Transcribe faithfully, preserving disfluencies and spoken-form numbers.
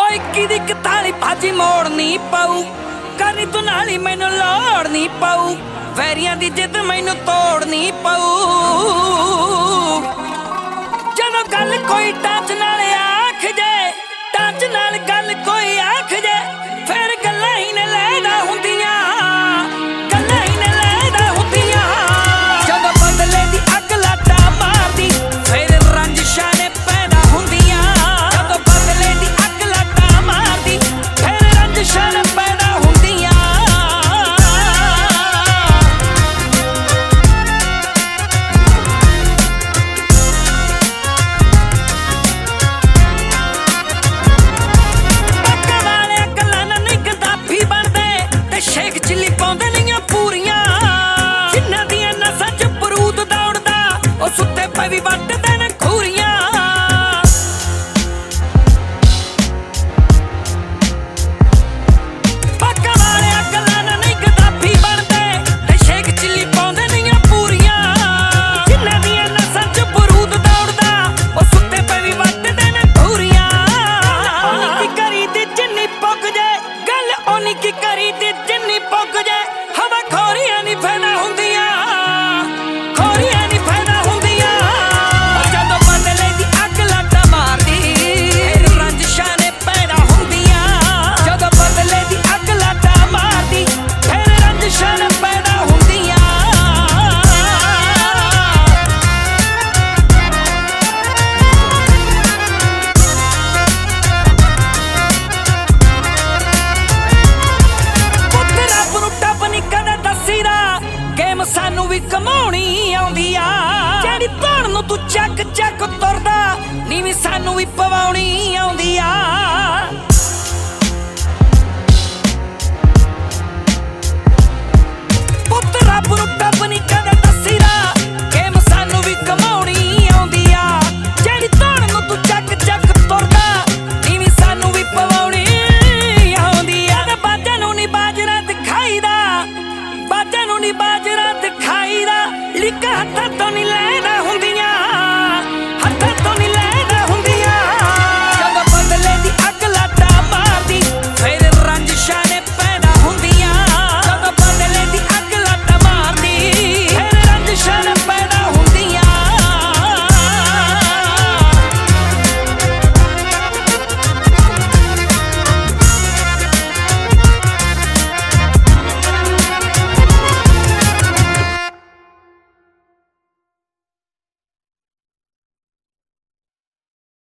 ਓਏ ਕਿਦੀ ਕਤਾਲੀ ਭਾਜੀ ਮੋੜਨੀ ਪਾਉ ਕਰੀ ਤੂੰ ਨਾਲੀ ਮੈਨੂੰ ਲੋੜਨੀ ਪਾਉ ਵੈਰੀਆਂ ਦੀ ਜਿੱਦ ਮੈਨੂੰ ਤੋੜਨੀ ਪਾਉ ਜਦੋਂ ਗੱਲ ਕੋਈ ਟੱਚ ਨਾਲ ਆਖ ਜੇ ਟੱਚ ਨਾਲ ਗੱਲ ਕੋਈ ਆਖ ਜੇ ਫਿਰ ਗੱਲਾਂ ਹੀ ਨੇ ਲੈਦਾ ਹੁੰਦੀਆਂ ਗੱਲਾਂ ਹੀ ਨੇ ਲੈਦਾ ਹੁੰਦੀਆਂ ਜਦੋਂ ਬਦਲੇ ਦੀ ਅੱਗ ਲਾਟਾ ਮਾਰਦੀ ਫਿਰ ਰੰਜਿਸ਼ਾਂ ਨੇ ਪੈਦਾ ਹੁੰਦੀਆਂ ਜਦੋਂ ਬਦਲੇ ਦੀ ਅੱਗ ਲਾਟਾ ਮਾਰਦੀ ਫਿਰ ਰੰਜਿਸ਼ਾਂ ਨੇ ਪੈਦਾ ਹੁੰਦੀਆਂ ਪੱਕਾ ਵਾਲੇ ਗੱਲਾਂ ਨਾਲ ਨਹੀਂ ਗਦਾਫੀ ਬਣਦੇ ਤੇ ਸ਼ੇਖ ਚਿੱਲੀ ਪਾਉਂਦੇ ਨਹੀਂ ਪੂਰੀਆਂ ਜਿਨ੍ਹਾਂ ਦੀਆਂ ਨਸਾਂ 'ਚ ਬਰੂਦ ਦੌੜਦਾ ਉਹ ਸੁੱਤੇ ਪਏ ਵੀ ਵੱਟਦੇ ਨੇ ਖੂਰੀਆਂ ਪੱਕਾ ਵਾਲੇ ਗੱਲਾਂ ਨਾਲ ਨਹੀਂ ਗਦਾਫੀ ਬਣਦੇ ਤੇ ਸ਼ੇਖ ਚਿੱਲੀ ਪਾਉਂਦੇ ਨਹੀਂ ਪੂਰੀਆਂ ਜਿਨ੍ਹਾਂ ਦੀਆਂ ਨਸਾਂ 'ਚ ਬਰੂਦ ਦੌੜਦਾ ਉਹ ਸੁੱਤੇ ਪਏ ਵੀ ਵੱਟਦੇ ਨੇ ਖੂਰੀਆਂ ਉਹਨੀ ਕੀ ਕਰੀ ਦੀ ਜਿੰਨੀ ਪੁੱਗ ਜੇ ਗੱਲ ਉਹਨੀ ਕੀ ਕਰੀ ਦੀ ਜਿੰਨੀ ਪੁੱਗ ਜੇ ਹਵਾ ਖੋਰੀਆਂ ਨਹੀਂ ਫੈਲਾ ਹੁੰਦੀਆਂ ਖੋਰੀਆਂ ਨਹੀਂ ਫੈਲਾ ਹੁੰਦੀਆਂ ਜਦੋਂ ਬਦਲੇ ਦੀ ਅੱਗ ਲਾਟਾ ਮਾਰਦੀ ਫਿਰ ਰੰਜਿਸ਼ਾਂ ਨੇ ਪੈਦਾ ਹੁੰਦੀਆਂ ਜਦੋਂ ਬਦਲੇ ਦੀ ਅੱਗ ਲਾਟਾ ਮਾਰਦੀ ਫਿਰ ਰੰਜਿਸ਼ਾਂ ਨੇ ਪੈਦਾ ਹੁੰਦੀਆਂ ਪੁੱਤ ਰੱਬ ਨੂੰ ਟੱਪ ਨੀ ਕਦੇ ਦੱਸੀਦਾ ਗੇਮ ਸਾਨੂੰ ਵੀ ਕਮਾਉਣੀ ਆਉਂਦੀ ਆ ਜਿਹੜੀ ਧੌਣ ਨੂੰ ਤੂੰ ਚੱਕ ਚੱਕ ਤੁਰਦਾ ਨੀਵੀਂ ਸਾਨੂੰ ਵੀ ਪਵਾਉਣੀ ਆਉਂਦੀ ਆ ਪੁੱਤ ਰੱਬ ਨੂੰ ਟੱਪ ਨੀ ਕਦੇ